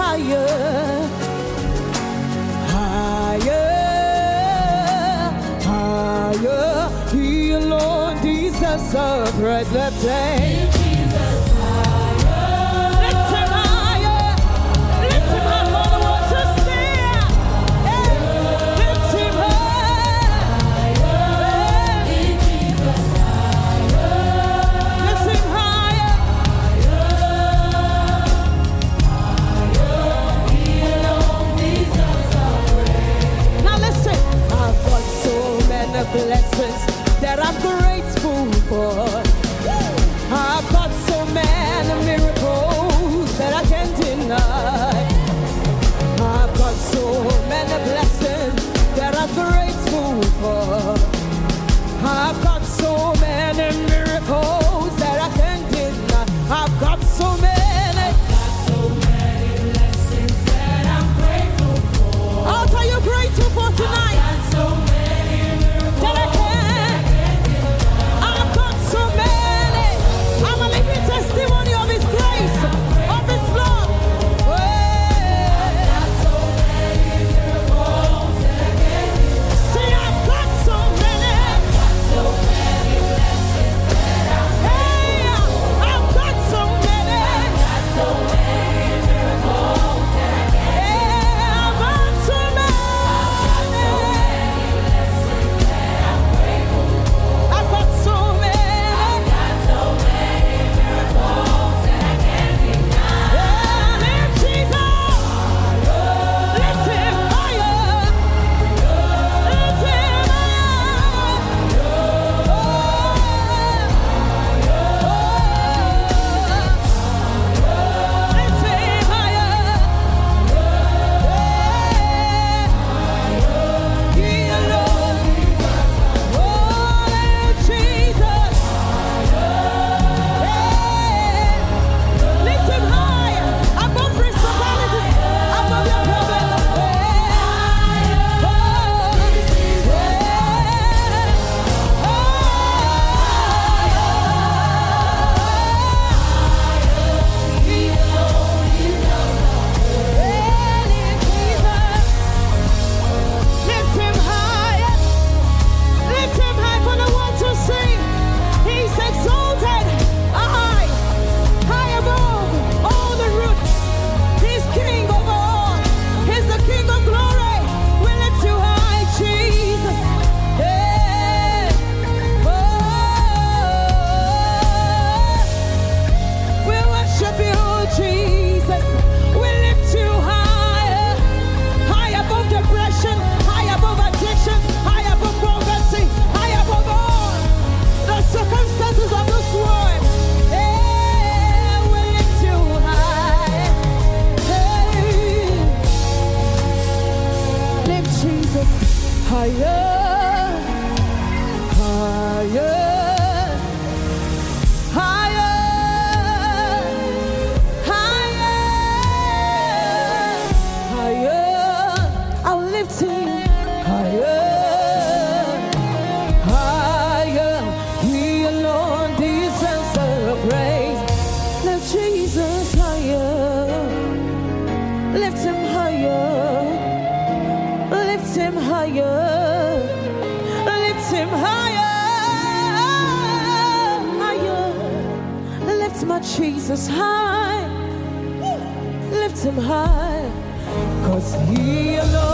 higher, higher, higher. He alone deserves our praise. Let's say. Blessings that I'm grateful for. I've got so many miracles that I can't deny. I've got so many blessings that I'm grateful for. I've got so many miracles that I can't deny. I've got so many blessings that I'm grateful for. What are you grateful for tonight? Testimony of His grace, of His love. See, I've got so many. Hey, I've got so many. I've got so Jesus high, lift Him high, 'cause He alone